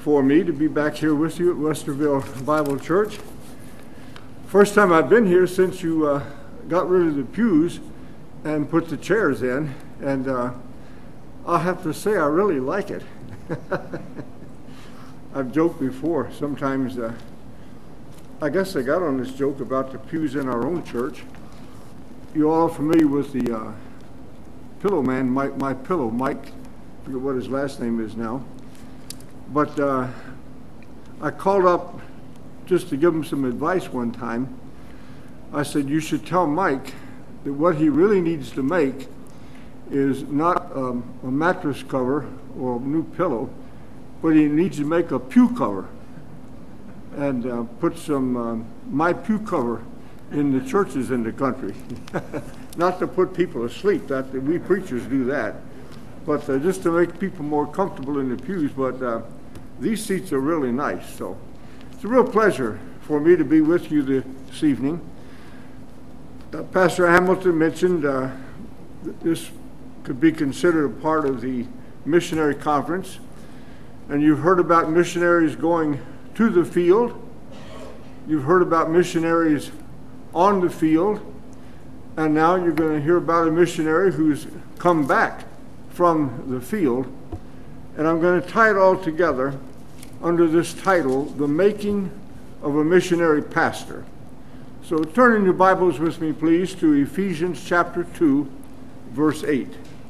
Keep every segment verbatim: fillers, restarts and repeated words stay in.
for me to be back here with you at Westerville Bible Church. First time I've been here since you uh, got rid of the pews and put the chairs in, and uh, I'll have to say I really like it. I've joked before, sometimes, uh, I guess I got on this joke about the pews in our own church. You're all familiar with the uh, pillow man, Mike, my pillow, Mike, I forget what his last name is now. But uh, I called up just to give him some advice one time. I said, you should tell Mike that what he really needs to make is not um, a mattress cover or a new pillow, but he needs to make a pew cover and uh, put some um, my pew cover in the churches in the country. Not to put people asleep, that we preachers do that, but uh, just to make people more comfortable in the pews. But uh, these seats are really nice, so it's a real pleasure for me to be with you this evening. Uh, Pastor Hamilton mentioned uh, that this could be considered a part of the missionary conference, and you've heard about missionaries going to the field. You've heard about missionaries on the field, and now you're going to hear about a missionary who's come back from the field, and I'm going to tie it all together under this title, The Making of a Missionary Pastor. So turn in your Bibles with me, please, to Ephesians chapter two, verse eight.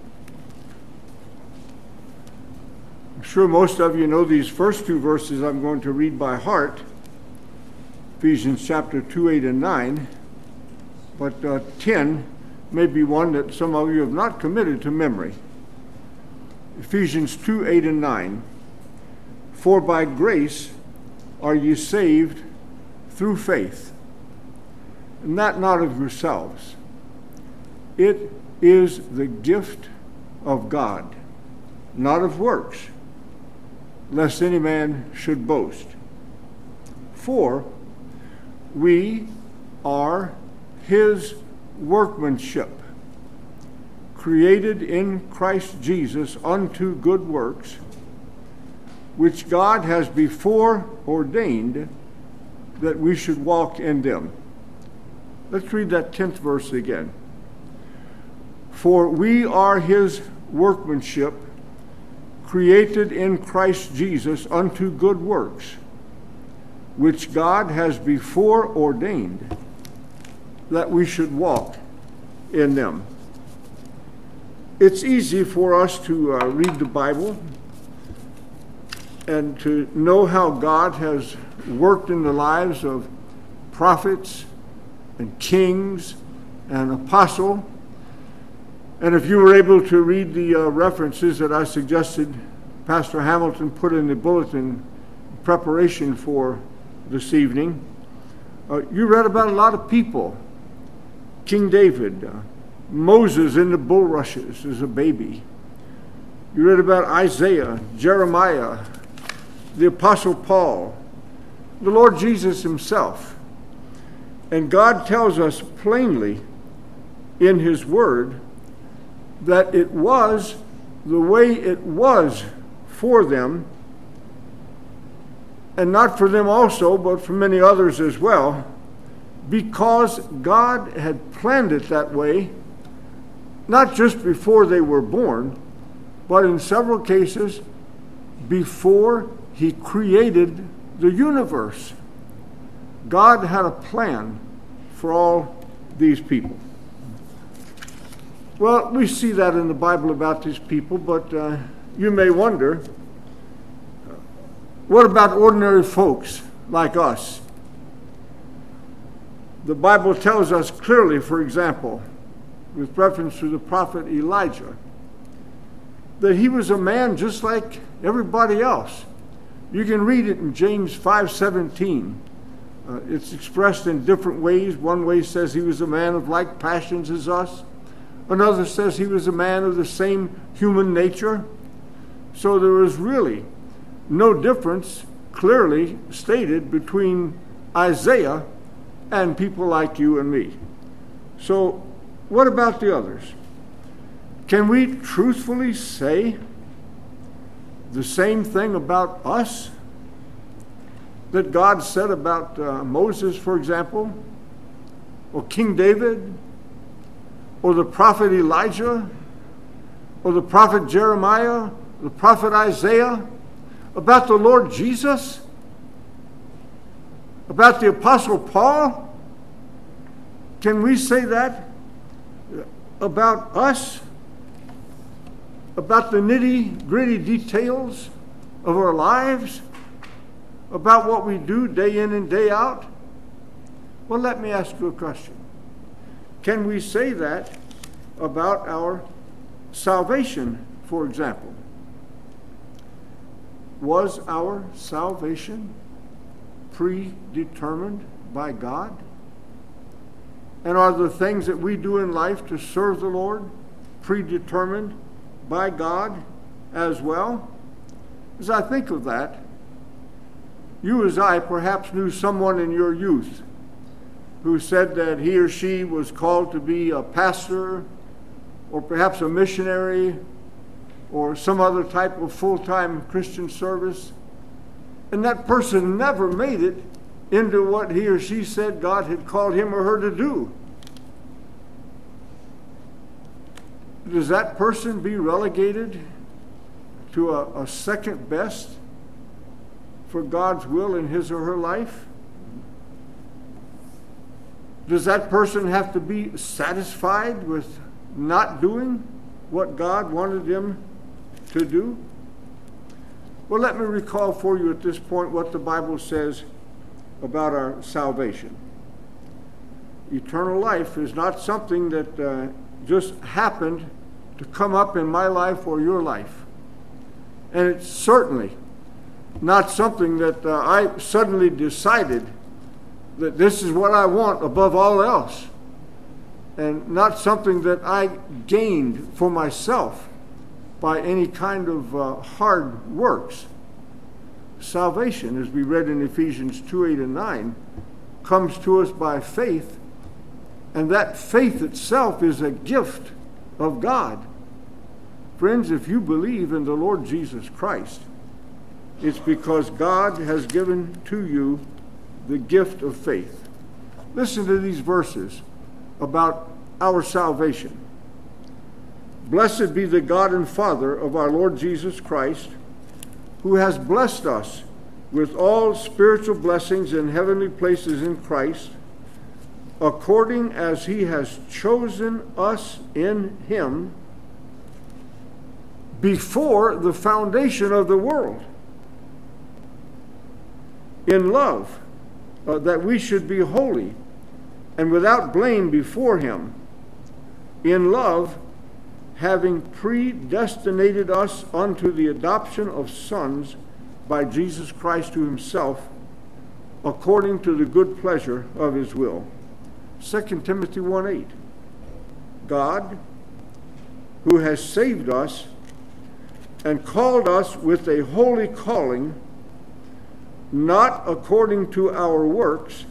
I'm sure most of you know these first two verses I'm going to read by heart, Ephesians chapter two, eight, and nine, but uh, ten may be one that some of you have not committed to memory. Ephesians two, eight, and nine. For by grace are ye saved through faith, and that not of yourselves. It is the gift of God, not of works, lest any man should boast. For we are his workmanship, created in Christ Jesus unto good works, which God has before ordained that we should walk in them. Let's read that tenth verse again. For we are his workmanship, created in Christ Jesus unto good works, which God has before ordained that we should walk in them. It's easy for us to uh, read the Bible and to know how God has worked in the lives of prophets and kings and apostles. And if you were able to read the uh, references that I suggested Pastor Hamilton put in the bulletin in preparation for this evening, uh, you read about a lot of people. King David, uh, Moses in the bulrushes as a baby. You read about Isaiah, Jeremiah, the Apostle Paul, the Lord Jesus himself. And God tells us plainly in his word that it was the way it was for them, and not for them also, but for many others as well, because God had planned it that way, not just before they were born, but in several cases before he created the universe. God had a plan for all these people. Well, we see that in the Bible about these people, but uh, you may wonder, what about ordinary folks like us? The Bible tells us clearly, for example, with reference to the prophet Elijah, that he was a man just like everybody else. You can read it in James five seventeen. Uh, it's expressed in different ways. One way says he was a man of like passions as us. Another says he was a man of the same human nature. So there was really no difference clearly stated between Isaiah and people like you and me. So what about the others? Can we truthfully say the same thing about us that God said about uh, Moses, for example, or King David, or the prophet Elijah, or the prophet Jeremiah, the prophet Isaiah, about the Lord Jesus, about the Apostle Paul? Can we say that about us? About the nitty-gritty details of our lives? About what we do day in and day out? Well, let me ask you a question. Can we say that about our salvation, for example? Was our salvation predetermined by God? And are the things that we do in life to serve the Lord predetermined by God as well? As I think of that, you as I perhaps knew someone in your youth who said that he or she was called to be a pastor or perhaps a missionary or some other type of full-time Christian service, and that person never made it into what he or she said God had called him or her to do. Does that person be relegated to a, a second best for God's will in his or her life? Does that person have to be satisfied with not doing what God wanted them to do? Well, let me recall for you at this point what the Bible says about our salvation. Eternal life is not something that uh, just happened to come up in my life or your life. And it's certainly not something that uh, I suddenly decided that this is what I want above all else. And not something that I gained for myself by any kind of uh, hard works. Salvation, as we read in Ephesians two, eight, and nine, comes to us by faith, and that faith itself is a gift of God. Friends, if you believe in the Lord Jesus Christ, it's because God has given to you the gift of faith. Listen to these verses about our salvation. Blessed be the God and Father of our Lord Jesus Christ, who has blessed us with all spiritual blessings in heavenly places in Christ, according as he has chosen us in him before the foundation of the world, in love, uh, that we should be holy and without blame before him, in love, having predestinated us unto the adoption of sons by Jesus Christ to himself, according to the good pleasure of his will. Second Timothy one eight. God, who has saved us and called us with a holy calling, not according to our works,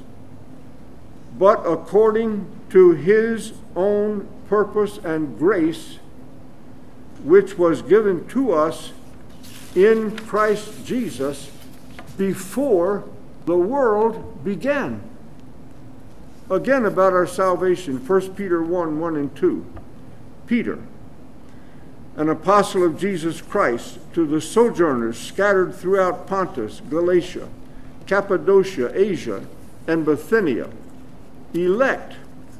but according to his own purpose and grace, which was given to us in Christ Jesus before the world began. Again, about our salvation, First Peter one, one and two. Peter, an apostle of Jesus Christ, to the sojourners scattered throughout Pontus, Galatia, Cappadocia, Asia, and Bithynia, elect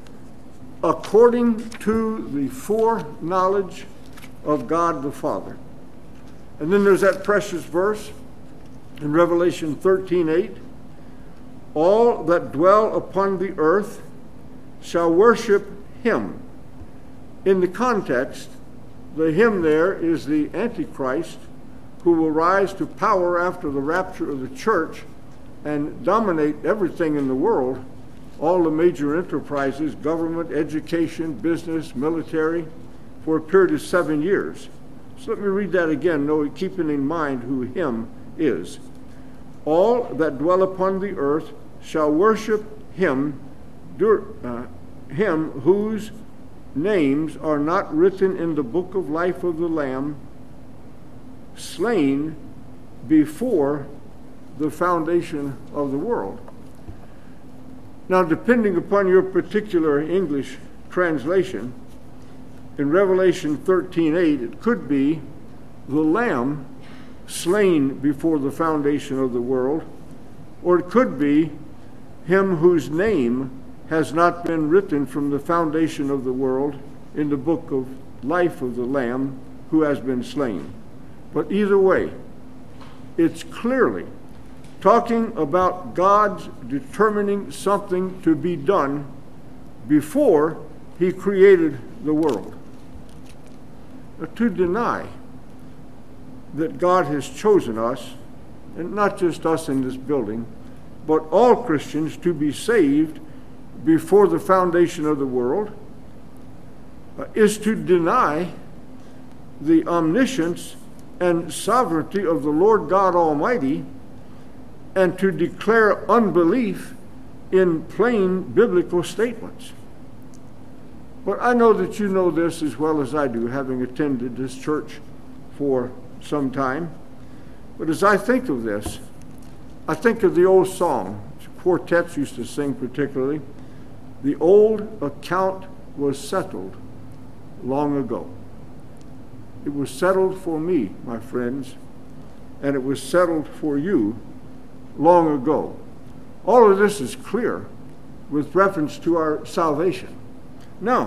according to the foreknowledge of God the Father. And then there's that precious verse in Revelation thirteen eight. All that dwell upon the earth shall worship him. In the context, the him there is the Antichrist, who will rise to power after the rapture of the church and dominate everything in the world, all the major enterprises, government, education, business, military, for a period of seven years. So let me read that again, knowing, keeping in mind who him is. All that dwell upon the earth shall worship him, uh, him whose names are not written in the book of life of the Lamb, slain before the foundation of the world. Now, depending upon your particular English translation, in Revelation thirteen eight, it could be the Lamb slain before the foundation of the world, or it could be him whose name has not been written from the foundation of the world in the book of life of the Lamb who has been slain. But either way, it's clearly talking about God's determining something to be done before he created the world. To deny that God has chosen us, and not just us in this building, but all Christians to be saved before the foundation of the world, uh, is to deny the omniscience and sovereignty of the Lord God Almighty, and to declare unbelief in plain biblical statements. But I know that you know this as well as I do, having attended this church for some time. But as I think of this, I think of the old song, quartets used to sing particularly, "The old account was settled long ago." It was settled for me, my friends, and it was settled for you long ago. All of this is clear with reference to our salvation. Now,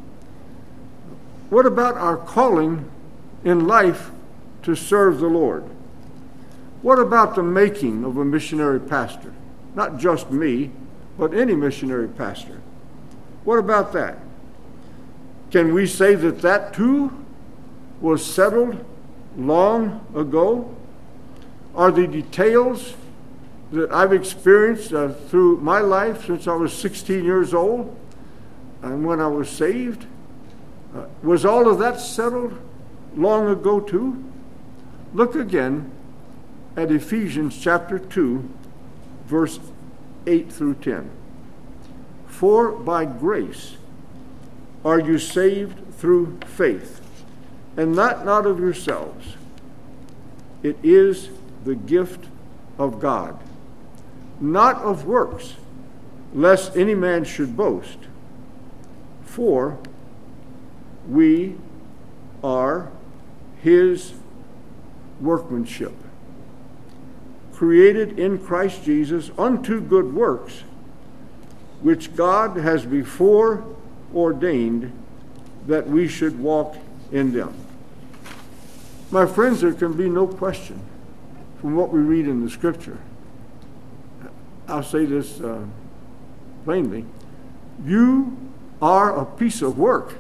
what about our calling in life to serve the Lord? What about the making of a missionary pastor? Not just me, but any missionary pastor. What about that? Can we say that that too was settled long ago? Are the details that I've experienced uh, through my life since I was sixteen years old and when I was saved, uh, was all of that settled long ago too? Look again at Ephesians chapter two, verse eight through ten. For by grace are you saved through faith, and that not of yourselves. It is the gift of God, not of works, lest any man should boast. For we are his workmanship, created in Christ Jesus unto good works, which God has before ordained that we should walk in them. My friends, there can be no question from what we read in the Scripture. I'll say this uh, plainly. You are a piece of work.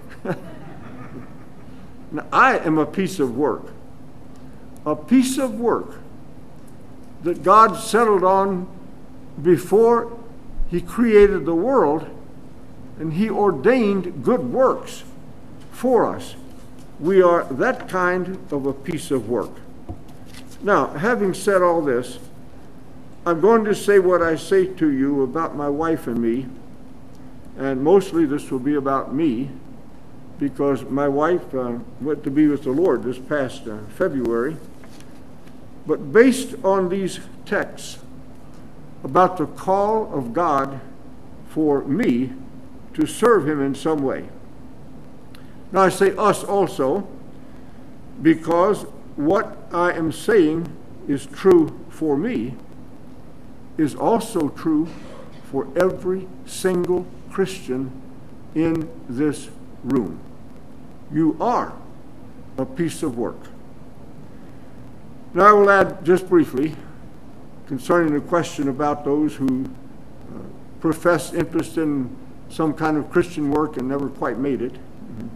Now, I am a piece of work. A piece of work that God settled on before he created the world, and he ordained good works for us. We are that kind of a piece of work. Now, having said all this, I'm going to say what I say to you about my wife and me, and mostly this will be about me, because my wife uh, went to be with the Lord this past uh, February. But based on these texts about the call of God for me to serve him in some way. Now I say us also, because what I am saying is true for me is also true for every single Christian in this room. You are a piece of work. Now I will add just briefly concerning the question about those who uh, profess interest in some kind of Christian work and never quite made it. Mm-hmm.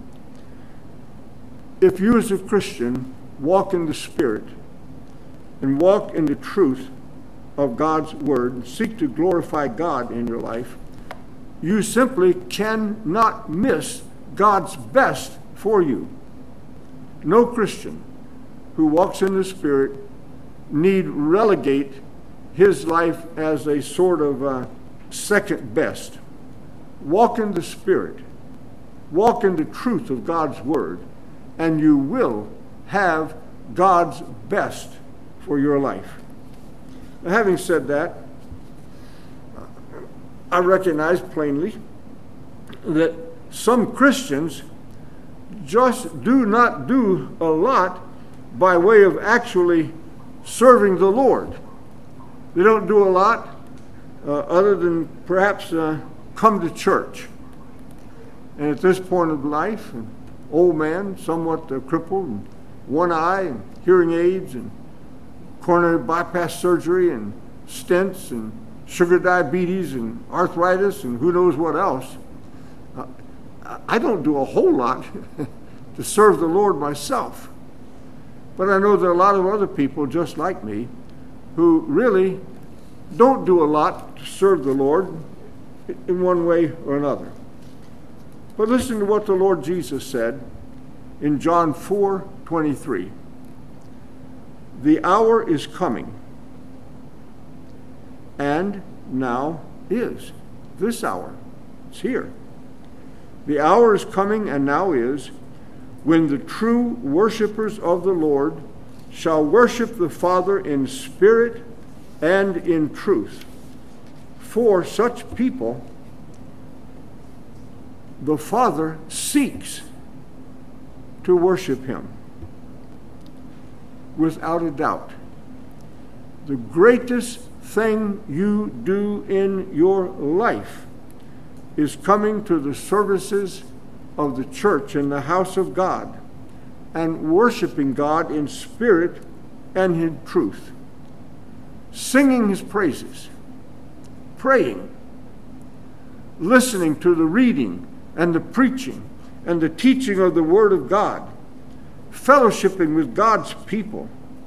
If you as a Christian walk in the Spirit and walk in the truth of God's Word and seek to glorify God in your life, you simply cannot miss God's best for you. No Christian who walks in the Spirit need relegate his life as a sort of uh, second best. Walk in the Spirit. Walk in the truth of God's Word, and you will have God's best for your life. Having said that, I recognize plainly that some Christians just do not do a lot by way of actually serving the Lord. They don't do a lot uh, other than perhaps uh, come to church. And at this point of life, an old man, somewhat uh, crippled, and one eye, and hearing aids, and coronary bypass surgery, and stents, and sugar diabetes, and arthritis, and who knows what else. Uh, I don't do a whole lot to serve the Lord myself. But I know there are a lot of other people just like me who really don't do a lot to serve the Lord in one way or another. But listen to what the Lord Jesus said in John four twenty-three. The hour is coming, and now is. This hour. It's here. The hour is coming, and now is, when the true worshipers of the Lord shall worship the Father in spirit and in truth. For such people, the Father seeks to worship him. Without a doubt, the greatest thing you do in your life is coming to the services of the church in the house of God and worshiping God in spirit and in truth, singing his praises, praying, listening to the reading and the preaching and the teaching of the Word of God, fellowshipping with God's people,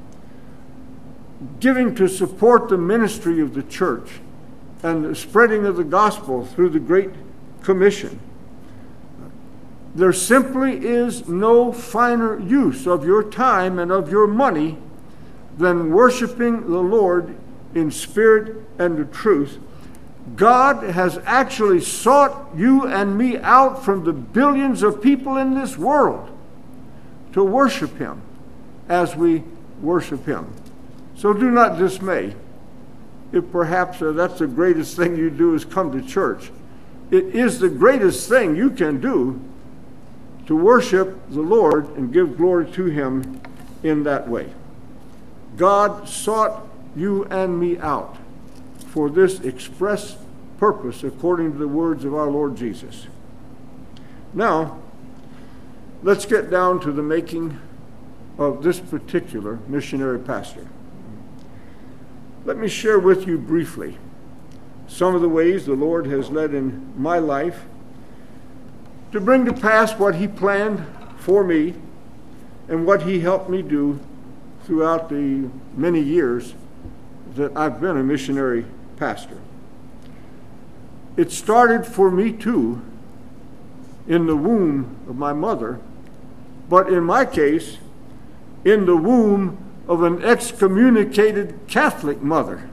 giving to support the ministry of the church and the spreading of the gospel through the Great Commission. There simply is no finer use of your time and of your money than worshiping the Lord in spirit and in truth. God has actually sought you and me out from the billions of people in this world to worship him as we worship him. So do not dismay if perhaps uh, that's the greatest thing you do is come to church. It is the greatest thing you can do to worship the Lord and give glory to him in that way. God sought you and me out for this express purpose according to the words of our Lord Jesus. Now, let's get down to the making of this particular missionary pastor. Let me share with you briefly some of the ways the Lord has led in my life to bring to pass what he planned for me and what he helped me do throughout the many years that I've been a missionary pastor. It started for me too in the womb of my mother, but in my case, in the womb of an excommunicated Catholic mother.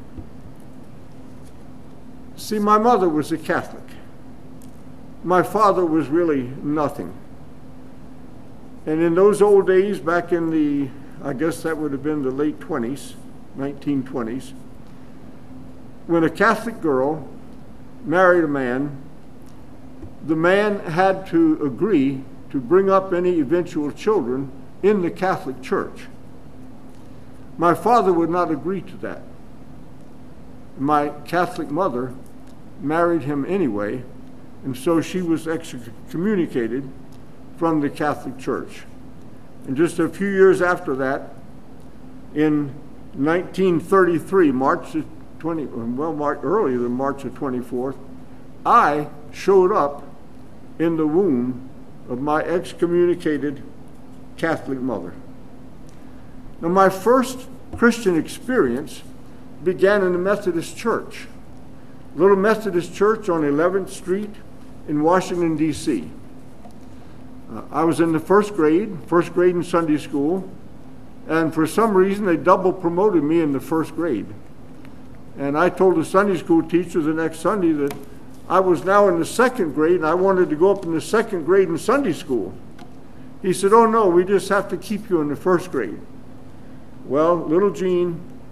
See, my mother was a Catholic. My father was really nothing. And in those old days, back in the, I guess that would have been the late twenties, nineteen twenties, when a Catholic girl married a man, the man had to agree to bring up any eventual children in the Catholic Church. My father would not agree to that. My Catholic mother married him anyway, and so she was excommunicated from the Catholic Church. And just a few years after that, in nineteen thirty-three, March the twentieth, well, March, earlier than March the twenty-fourth, I showed up in the womb of my excommunicated Catholic mother. Now, my first Christian experience began in the Methodist Church, little Methodist church on eleventh Street in Washington, D C Uh, I was in the first grade, first grade in Sunday school, and for some reason they double promoted me in the first grade. And I told the Sunday school teacher the next Sunday that I was now in the second grade and I wanted to go up in the second grade in Sunday school. He said, "Oh no, we just have to keep you in the first grade." Well, little Jean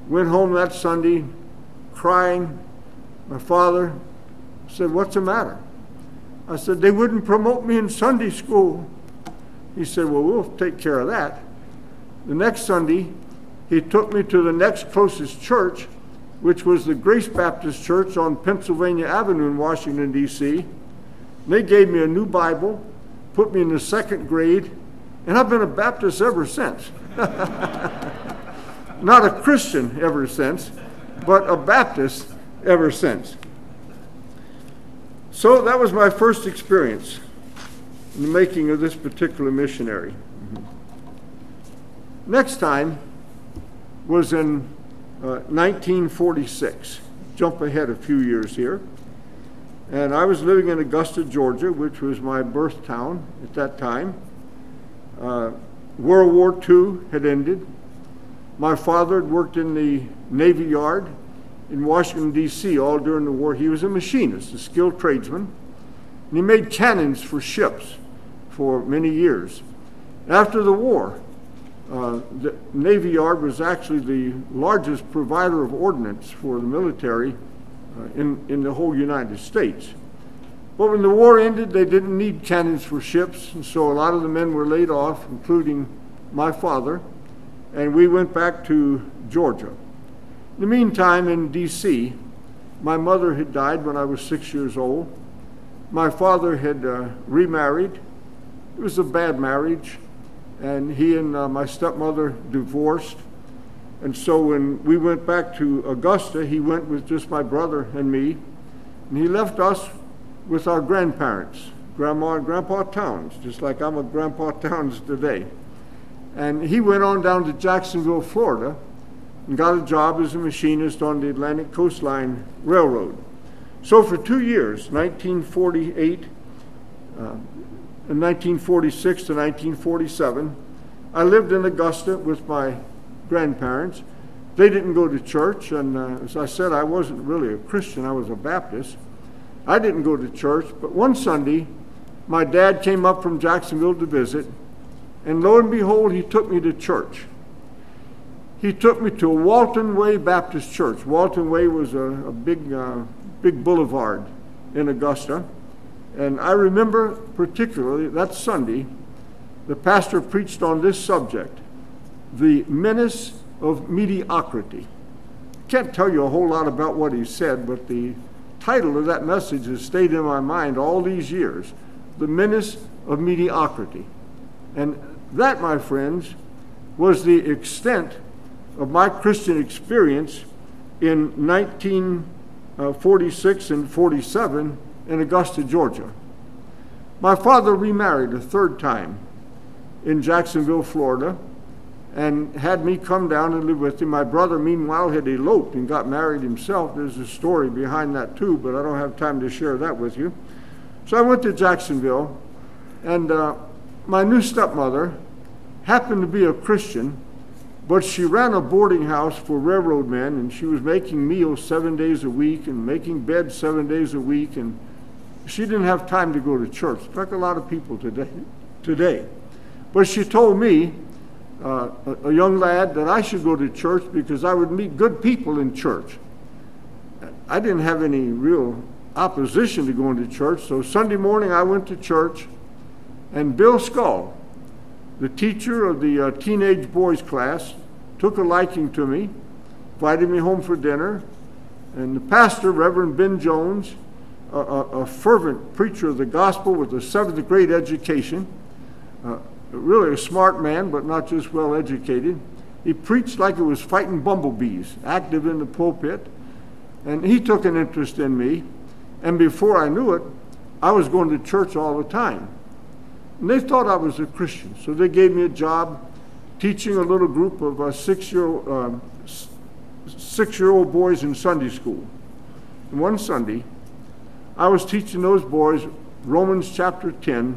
Went home that Sunday crying. My father said, "What's the matter?" I said, "They wouldn't promote me in Sunday school." He said, "Well, we'll take care of that." The next Sunday, he took me to the next closest church, which was the Grace Baptist Church on Pennsylvania Avenue in Washington, D C They gave me a new Bible, put me in the second grade, and I've been a Baptist ever since. Not a Christian ever since, but a Baptist ever since. So that was my first experience in the making of this particular missionary. Mm-hmm. Next time was in uh, nineteen forty-six. Jump ahead a few years here. And I was living in Augusta, Georgia, which was my birth town at that time. Uh, World War Two had ended. My father had worked in the Navy Yard in Washington, D C all during the war. He was a machinist, a skilled tradesman, and he made cannons for ships for many years. After the war, uh, the Navy Yard was actually the largest provider of ordnance for the military uh, in, in the whole United States. But when the war ended, they didn't need cannons for ships, and so a lot of the men were laid off, including my father, and we went back to Georgia. In the meantime, in D C, my mother had died when I was six years old. My father had uh, remarried. It was a bad marriage, and he and uh, my stepmother divorced. And so when we went back to Augusta, he went with just my brother and me, and he left us with our grandparents, Grandma and Grandpa Towns, just like I'm a Grandpa Towns today. And he went on down to Jacksonville, Florida, and got a job as a machinist on the Atlantic Coastline Railroad. So for two years, nineteen forty-eight, uh, and nineteen forty-six to nineteen forty-seven, I lived in Augusta with my grandparents. They didn't go to church, and uh, as I said, I wasn't really a Christian, I was a Baptist. I didn't go to church, but one Sunday, my dad came up from Jacksonville to visit, and lo and behold, he took me to church. He took me to a Walton Way Baptist Church. Walton Way was a, a big, uh, big boulevard in Augusta. And I remember particularly that Sunday, the pastor preached on this subject, the menace of mediocrity. Can't tell you a whole lot about what he said, but the title of that message has stayed in my mind all these years, the menace of mediocrity. And that, my friends, was the extent of my Christian experience in nineteen forty-six and forty-seven in Augusta, Georgia. My father remarried a third time in Jacksonville, Florida, and had me come down and live with him. My brother, meanwhile, had eloped and got married himself. There's a story behind that too, but I don't have time to share that with you. So I went to Jacksonville, and uh, my new stepmother happened to be a Christian, but she ran a boarding house for railroad men, and she was making meals seven days a week and making beds seven days a week, and she didn't have time to go to church, like a lot of people today. today. But she told me, uh, a, a young lad, that I should go to church because I would meet good people in church. I didn't have any real opposition to going to church, so Sunday morning I went to church, and Bill Skull, the teacher of the uh, teenage boys class, took a liking to me, invited me home for dinner, and the pastor, Reverend Ben Jones, a, a, a fervent preacher of the gospel with a seventh grade education, uh, really a smart man, but not just well educated. He preached like it was fighting bumblebees, active in the pulpit, and he took an interest in me, and before I knew it, I was going to church all the time. And they thought I was a Christian, so they gave me a job teaching a little group of uh, six-year-old uh, six-year-old boys in Sunday school. And one Sunday, I was teaching those boys Romans chapter ten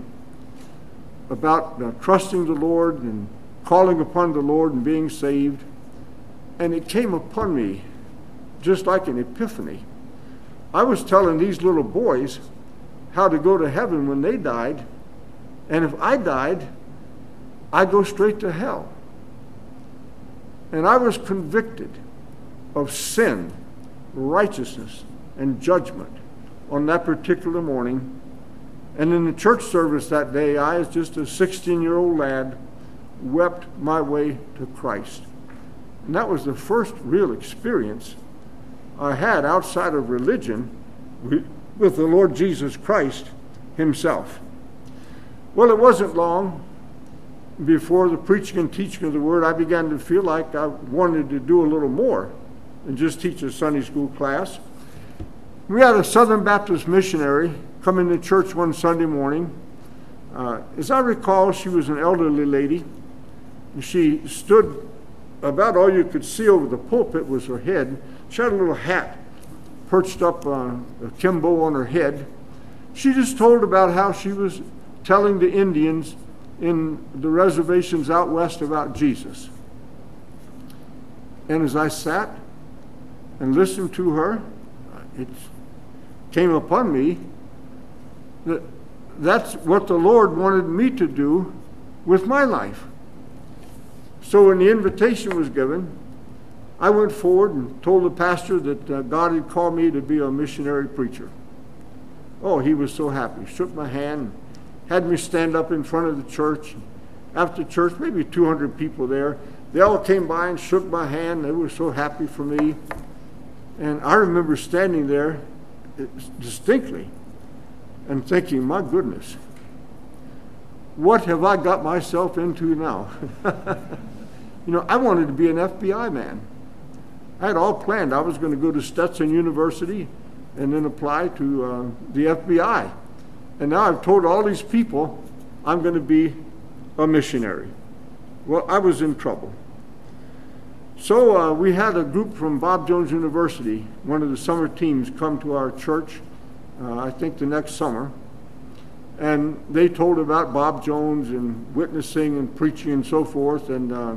about uh, trusting the Lord and calling upon the Lord and being saved. And it came upon me just like an epiphany. I was telling these little boys how to go to heaven when they died, and if I died, I'd go straight to hell. And I was convicted of sin, righteousness, and judgment on that particular morning. And in the church service that day, I, as just a sixteen-year-old lad, wept my way to Christ. And that was the first real experience I had outside of religion with the Lord Jesus Christ himself. Well, it wasn't long before the preaching and teaching of the Word, I began to feel like I wanted to do a little more than just teach a Sunday school class. We had a Southern Baptist missionary come into church one Sunday morning. Uh, as I recall, she was an elderly lady. She stood, about all you could see over the pulpit was her head. She had a little hat perched up on a kimbo on her head. She just told about how she was telling the Indians in the reservations out west about Jesus. And as I sat and listened to her, it came upon me that that's what the Lord wanted me to do with my life. So when the invitation was given, I went forward and told the pastor that uh, God had called me to be a missionary preacher. Oh, he was so happy. Shook my hand, had me stand up in front of the church. After church, maybe two hundred people there. They all came by and shook my hand. They were so happy for me. And I remember standing there distinctly and thinking, my goodness, what have I got myself into now? You know, I wanted to be an F B I man. I had all planned. I was going to go to Stetson University and then apply to uh, the F B I. And now I've told all these people I'm going to be a missionary. Well, I was in trouble. So uh, we had a group from Bob Jones University, one of the summer teams, come to our church, uh, I think the next summer. And they told about Bob Jones and witnessing and preaching and so forth. And uh,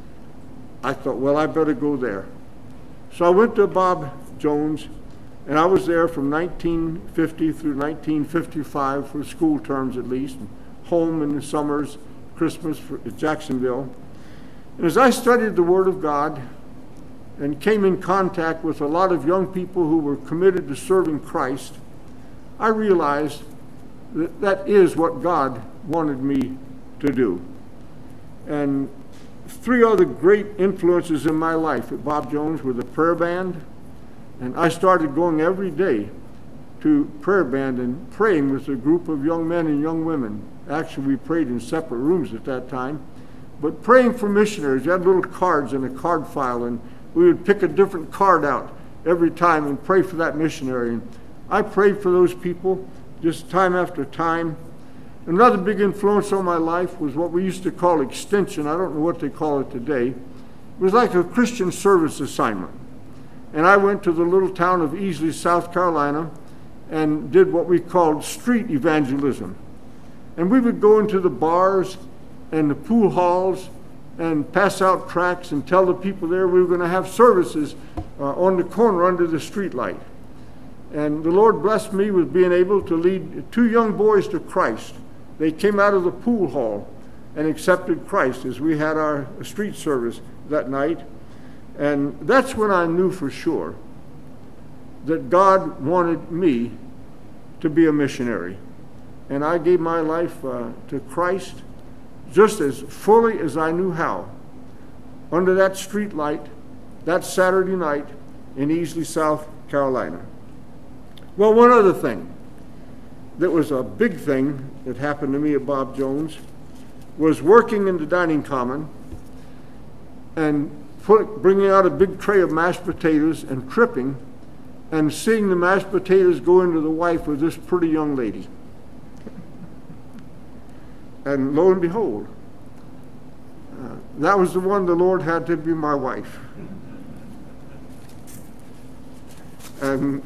I thought, well, I better go there. So I went to Bob Jones, and I was there from nineteen fifty through nineteen fifty-five for school terms at least, and home in the summers, Christmas for Jacksonville. And as I studied the Word of God and came in contact with a lot of young people who were committed to serving Christ, I realized that that is what God wanted me to do. And three other great influences in my life at Bob Jones were the prayer band, and I started going every day to prayer band and praying with a group of young men and young women. Actually, we prayed in separate rooms at that time, but praying for missionaries. We had little cards in a card file, and we would pick a different card out every time and pray for that missionary. And I prayed for those people just time after time. Another big influence on my life was what we used to call extension. I don't know what they call it today. It was like a Christian service assignment. And I went to the little town of Easley, South Carolina, and did what we called street evangelism. And we would go into the bars and the pool halls and pass out tracts and tell the people there we were going to have services uh, on the corner under the street light. And the Lord blessed me with being able to lead two young boys to Christ. They came out of the pool hall and accepted Christ as we had our street service that night. And that's when I knew for sure that God wanted me to be a missionary. And I gave my life uh, to Christ just as fully as I knew how, under that street light, that Saturday night in Easley, South Carolina. Well, one other thing that was a big thing that happened to me at Bob Jones was working in the dining common and put, bringing out a big tray of mashed potatoes and tripping and seeing the mashed potatoes go into the wife of this pretty young lady. And lo and behold, uh, that was the one the Lord had to be my wife. And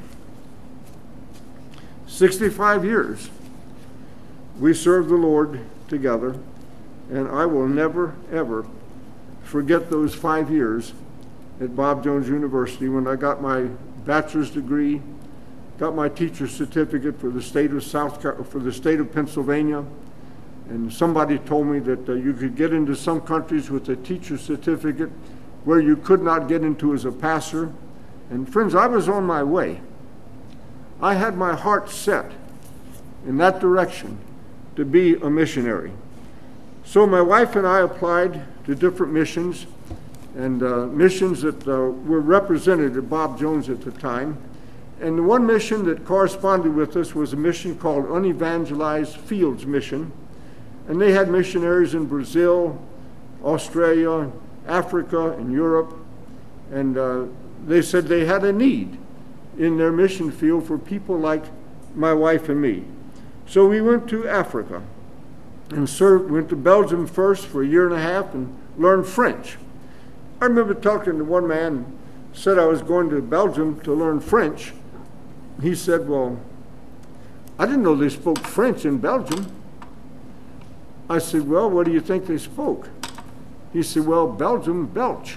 sixty-five years we served the Lord together, and I will never, ever forget those five years at Bob Jones University when I got my bachelor's degree, got my teacher's certificate for the state of South Car- for the state of Pennsylvania. And somebody told me that uh, you could get into some countries with a teacher's certificate where you could not get into as a pastor. And friends, I was on my way. I had my heart set in that direction to be a missionary. So my wife and I applied to different missions, and uh, missions that uh, were represented at Bob Jones at the time. And the one mission that corresponded with us was a mission called Unevangelized Fields Mission. And they had missionaries in Brazil, Australia, Africa, and Europe. And uh, they said they had a need in their mission field for people like my wife and me. So we went to Africa and served, went to Belgium first for a year and a half and learned French. I remember talking to one man, said I was going to Belgium to learn French. He said, well, I didn't know they spoke French in Belgium. I said, well, what do you think they spoke? He said, well, Belgium, Belch.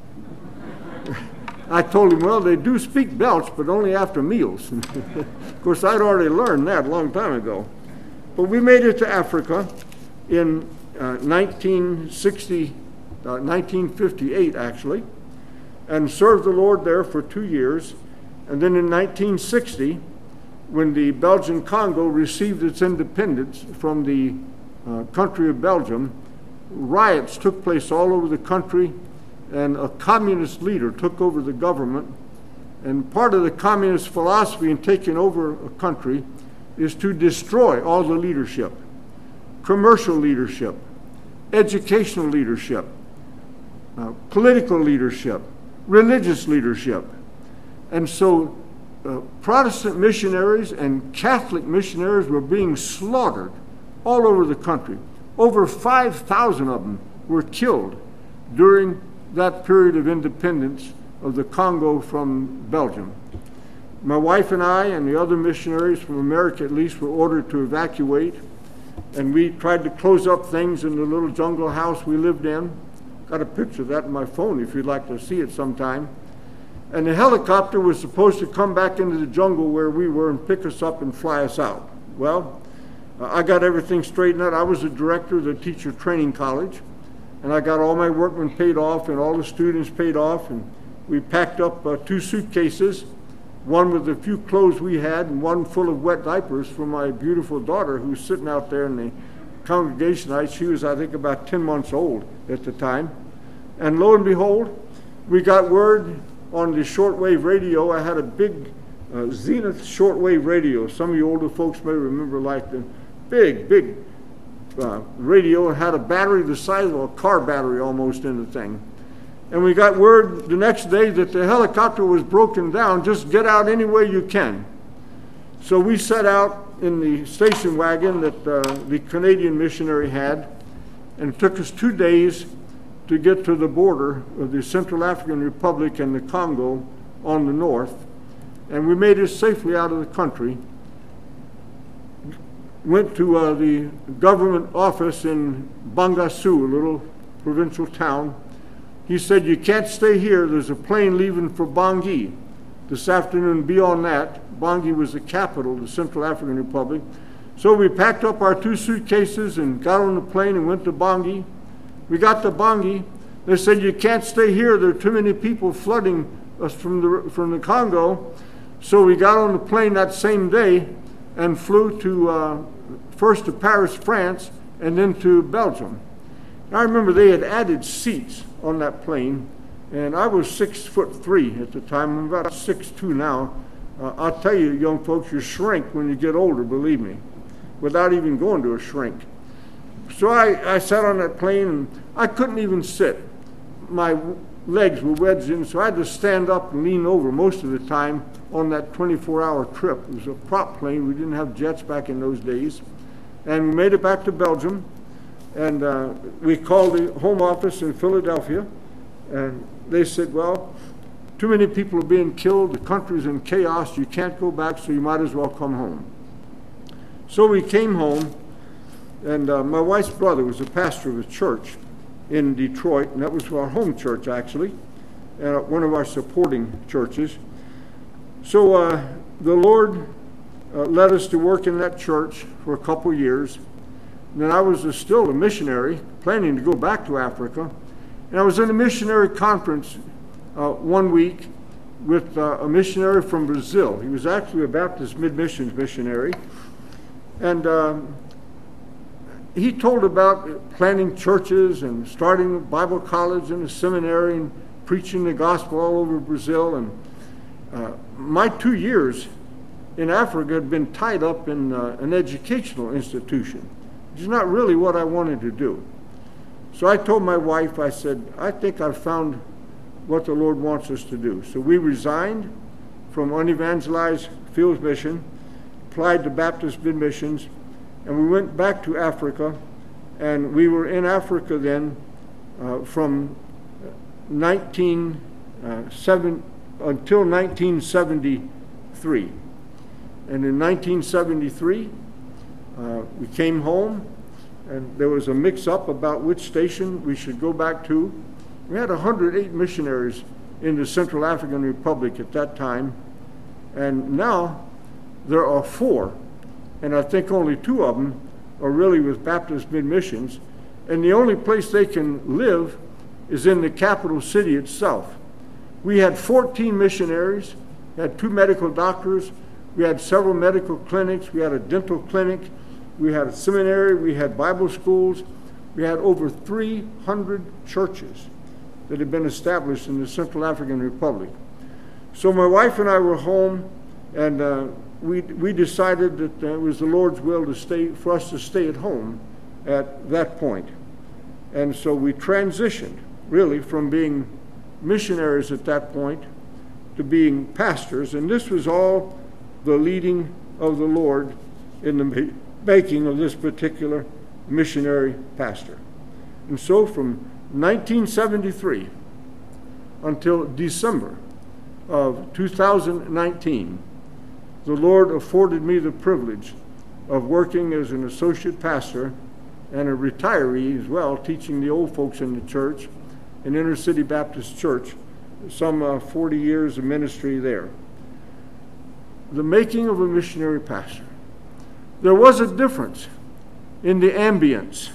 I told him, well, they do speak Belch, but only after meals. Of course, I'd already learned that a long time ago. But we made it to Africa in uh, nineteen sixty, uh, nineteen fifty-eight, actually, and served the Lord there for two years. And then in nineteen sixty, when the Belgian Congo received its independence from the uh, country of Belgium, riots took place all over the country, and a communist leader took over the government. And part of the communist philosophy in taking over a country is to destroy all the leadership, commercial leadership, educational leadership, uh, political leadership, religious leadership. And so uh, Protestant missionaries and Catholic missionaries were being slaughtered all over the country. Over five thousand of them were killed during that period of independence of the Congo from Belgium. My wife and I and the other missionaries from America at least were ordered to evacuate, and we tried to close up things in the little jungle house we lived in. Got a picture of that in my phone if you'd like to see it sometime. And the helicopter was supposed to come back into the jungle where we were and pick us up and fly us out. Well, I got everything straightened out. I was the director of the teacher training college, and I got all my workmen paid off and all the students paid off, and we packed up uh, two suitcases, one with the few clothes we had and one full of wet diapers for my beautiful daughter who was sitting out there in the congregation night. She was, I think, about ten months old at the time. And lo and behold, we got word on the shortwave radio. I had a big uh, Zenith shortwave radio. Some of you older folks may remember, like the big, big uh, radio, and had a battery the size of a car battery almost in the thing. And we got word the next day that the helicopter was broken down. Just get out any way you can. So we set out in the station wagon that uh, the Canadian missionary had, and it took us two days to get to the border of the Central African Republic and the Congo on the north. And we made it safely out of the country. Went to uh, the government office in Bangassou, a little provincial town. He said, you can't stay here. There's a plane leaving for Bangui this afternoon. Be on that. Bangui was the capital of the Central African Republic. So we packed up our two suitcases and got on the plane and went to Bangui. We got to Bangui. They said, you can't stay here. There are too many people flooding us from the, from the Congo. So we got on the plane that same day and flew to uh, first to Paris, France, and then to Belgium. I remember they had added seats on that plane, and I was six foot three at the time. I'm about six two now. Uh, I'll tell you, young folks, you shrink when you get older, believe me, without even going to a shrink. So I, I sat on that plane, and I couldn't even sit. My legs were wedged in, so I had to stand up and lean over most of the time on that twenty-four hour trip. It was a prop plane. We didn't have jets back in those days. And we made it back to Belgium. And uh, we called the home office in Philadelphia, and they said, well, too many people are being killed, the country's in chaos, you can't go back, so you might as well come home. So we came home, and uh, my wife's brother was a pastor of a church in Detroit, and that was our home church, actually, uh, one of our supporting churches. So uh, the Lord uh, led us to work in that church for a couple years. And then I was a, still a missionary, planning to go back to Africa. And I was in a missionary conference uh, one week with uh, a missionary from Brazil. He was actually a Baptist mid-missions missionary. And um, he told about planting churches and starting a Bible college and a seminary and preaching the gospel all over Brazil. And uh, my two years in Africa had been tied up in uh, an educational institution, which is not really what I wanted to do. So I told my wife, I said, I think I've found what the Lord wants us to do. So we resigned from unevangelized fields mission, applied to Baptist mid-missions, and we went back to Africa, and we were in Africa then uh, from nineteen seven until nineteen seventy-three. And in nineteen seventy-three, uh, we came home, and there was a mix-up about which station we should go back to. We had one hundred eight missionaries in the Central African Republic at that time, and now there are four, and I think only two of them are really with Baptist mid-missions, and the only place they can live is in the capital city itself. We had fourteen missionaries, we had two medical doctors, we had several medical clinics, we had a dental clinic, we had a seminary, we had Bible schools, we had over three hundred churches that had been established in the Central African Republic. So my wife and I were home, and uh, we we decided that uh, it was the Lord's will to stay for us to stay at home at that point. And so we transitioned really from being missionaries at that point to being pastors, and this was all the leading of the Lord in the making of this particular missionary pastor. And so from nineteen seventy-three until December of two thousand nineteen, the Lord afforded me the privilege of working as an associate pastor and a retiree as well, teaching the old folks in the church, an Inner City Baptist Church, some uh, forty years of ministry there. The making of a missionary pastor. There was a difference in the ambience.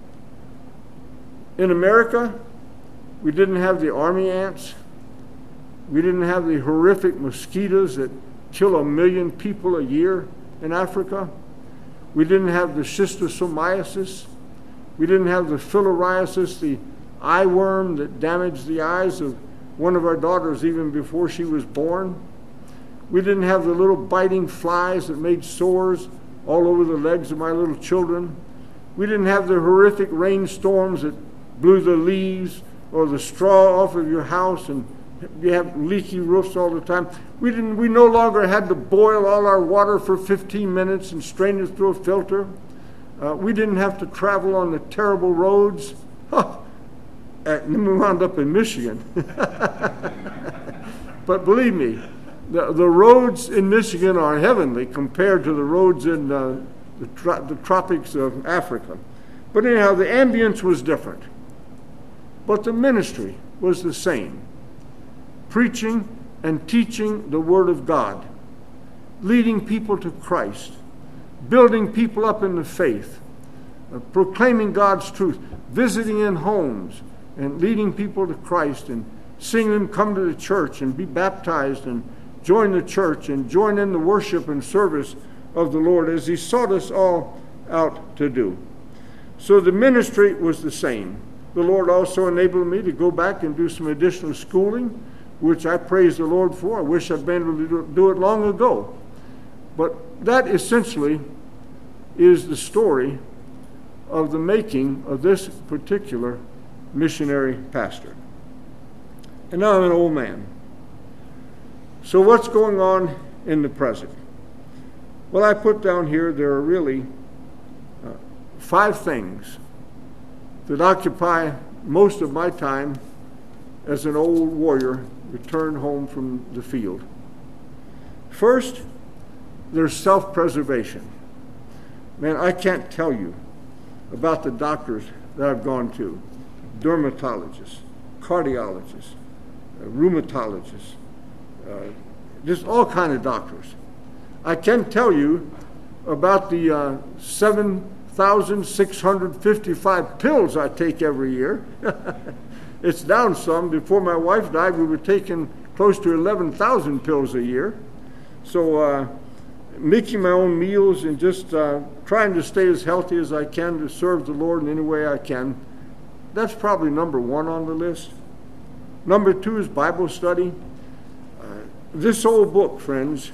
In America, we didn't have the army ants. We didn't have the horrific mosquitoes that kill a million people a year in Africa. We didn't have the schistosomiasis. We didn't have the filariasis, the eye worm that damaged the eyes of one of our daughters even before she was born. We didn't have the little biting flies that made sores all over the legs of my little children. We didn't have the horrific rainstorms that blew the leaves or the straw off of your house and you have leaky roofs all the time. We didn't. We no longer had to boil all our water for fifteen minutes and strain it through a filter. Uh, we didn't have to travel on the terrible roads. Huh. And then we wound up in Michigan. But believe me, the, the roads in Michigan are heavenly compared to the roads in uh, the, tro- the tropics of Africa. But anyhow, the ambience was different. But the ministry was the same. Preaching and teaching the Word of God, leading people to Christ, building people up in the faith, uh, proclaiming God's truth, visiting in homes and leading people to Christ and seeing them come to the church and be baptized and join the church and join in the worship and service of the Lord as He sought us all out to do. So the ministry was the same. The Lord also enabled me to go back and do some additional schooling, which I praise the Lord for. I wish I'd been able to do it long ago. But that essentially is the story of the making of this particular missionary pastor. And now I'm an old man. So what's going on in the present? Well, I put down here there are really uh, five things that occupy most of my time as an old warrior returned home from the field. First, there's self-preservation. Man, I can't tell you about the doctors that I've gone to, dermatologists, cardiologists, uh, rheumatologists, uh, just all kinds of doctors. I can tell you about the uh, seven thousand six hundred fifty-five pills I take every year. It's down some. Before my wife died, we were taking close to eleven thousand pills a year. So uh, making my own meals and just uh, trying to stay as healthy as I can to serve the Lord in any way I can, that's probably number one on the list. Number two is Bible study. Uh, this old book, friends,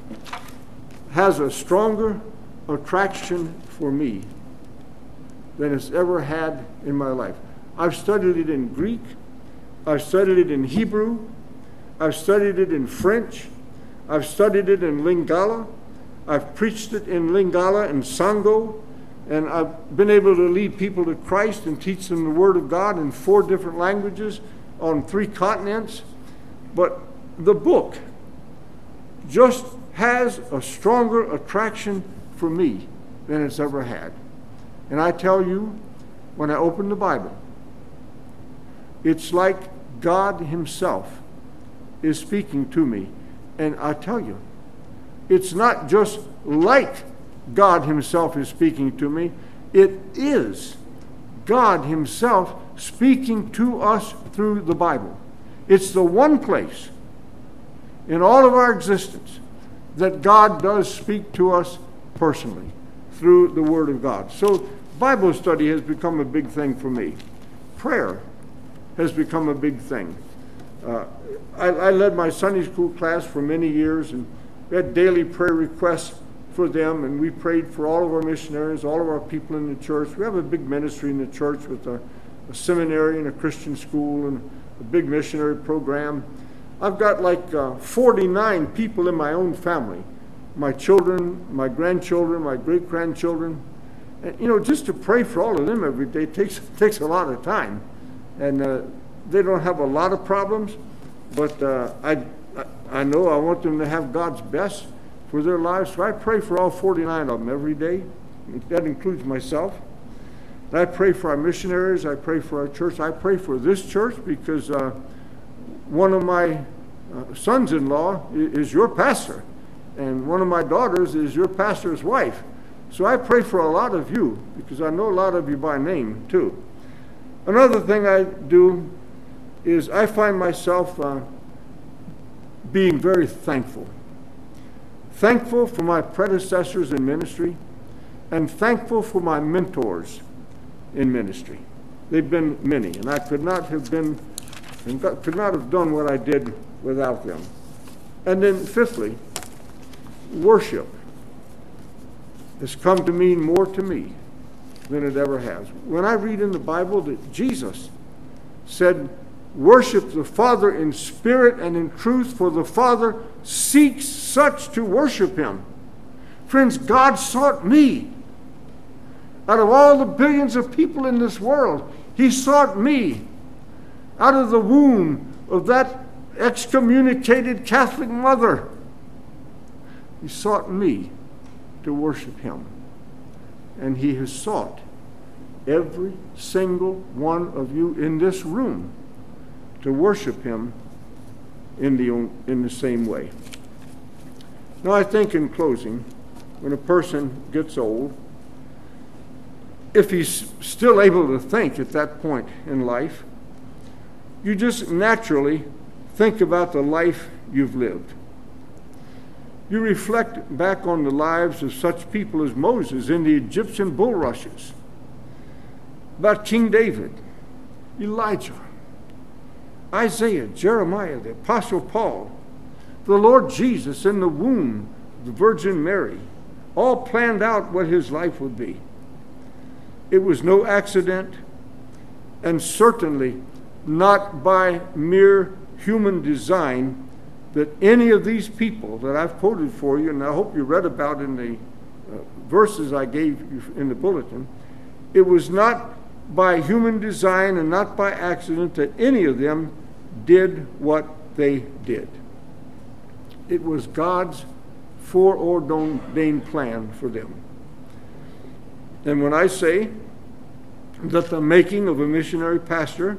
has a stronger attraction for me than it's ever had in my life. I've studied it in Greek. I've studied it in Hebrew. I've studied it in French. I've studied it in Lingala. I've preached it in Lingala and Sango. And I've been able to lead people to Christ and teach them the Word of God in four different languages on three continents. But the book just has a stronger attraction for me than it's ever had. And I tell you, when I open the Bible, it's like God Himself is speaking to me. And I tell you, it's not just like God Himself is speaking to me. It is God Himself speaking to us through the Bible. It's the one place in all of our existence that God does speak to us personally through the Word of God. So Bible study has become a big thing for me. Prayer has become a big thing. Uh, I, I led my Sunday school class for many years, and we had daily prayer requests for them, and we prayed for all of our missionaries, all of our people in the church. We have a big ministry in the church with a, a seminary and a Christian school and a big missionary program. I've got like uh, forty-nine people in my own family, my children, my grandchildren, my great-grandchildren. And, you know, just to pray for all of them every day takes, takes a lot of time. And uh, they don't have a lot of problems, but uh, I, I know I want them to have God's best for their lives. So I pray for all forty-nine of them every day. That includes myself. And I pray for our missionaries. I pray for our church. I pray for this church because uh, one of my uh, sons-in-law is your pastor, and one of my daughters is your pastor's wife. So I pray for a lot of you because I know a lot of you by name too. Another thing I do is I find myself uh, being very thankful. Thankful for my predecessors in ministry and thankful for my mentors in ministry. They've been many, and I could not have been, and could not have done what I did without them. And then fifthly, worship has come to mean more to me than it ever has. When I read in the Bible that Jesus said, worship the Father in spirit and in truth, for the Father seeks such to worship Him. Friends, God sought me. Out of all the billions of people in this world, He sought me. Out of the womb of that excommunicated Catholic mother, He sought me to worship Him. And He has sought every single one of you in this room to worship Him in the, in the same way. Now, I think in closing, when a person gets old, if he's still able to think at that point in life, you just naturally think about the life you've lived. You reflect back on the lives of such people as Moses in the Egyptian bulrushes, about King David, Elijah, Isaiah, Jeremiah, the Apostle Paul, the Lord Jesus in the womb of the Virgin Mary, all planned out what his life would be. It was no accident, and certainly not by mere human design, that any of these people that I've quoted for you, and I hope you read about in the uh, verses I gave you in the bulletin, it was not by human design and not by accident that any of them did what they did. It was God's foreordained plan for them. And when I say that the making of a missionary pastor,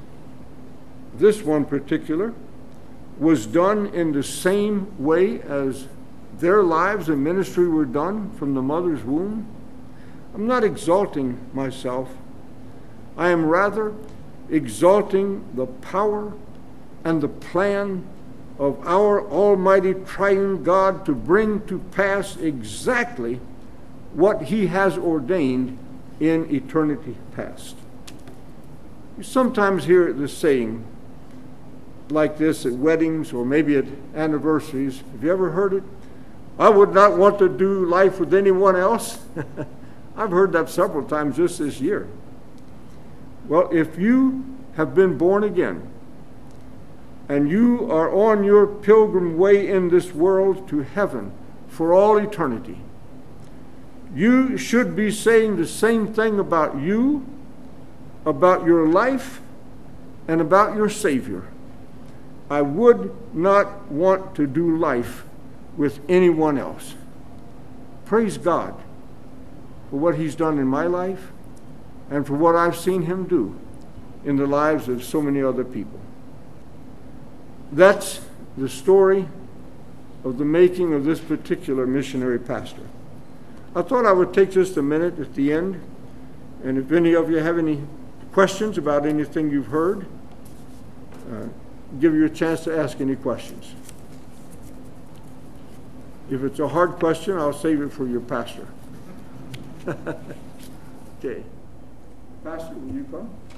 this one particular, was done in the same way as their lives and ministry were done from the mother's womb, I'm not exalting myself. I am rather exalting the power and the plan of our almighty triune God to bring to pass exactly what he has ordained in eternity past. You sometimes hear the saying like this at weddings or maybe at anniversaries. Have you ever heard it? I would not want to do life with anyone else. I've heard that several times just this year. Well, if you have been born again and you are on your pilgrim way in this world to heaven for all eternity, you should be saying the same thing about you, about your life, and about your Savior. I would not want to do life with anyone else. Praise God for what he's done in my life and for what I've seen him do in the lives of so many other people. That's the story of the making of this particular missionary pastor. I thought I would take just a minute at the end, and if any of you have any questions about anything you've heard, uh, give you a chance to ask any questions. If it's a hard question, I'll save it for your pastor. Okay. Pastor, will you come?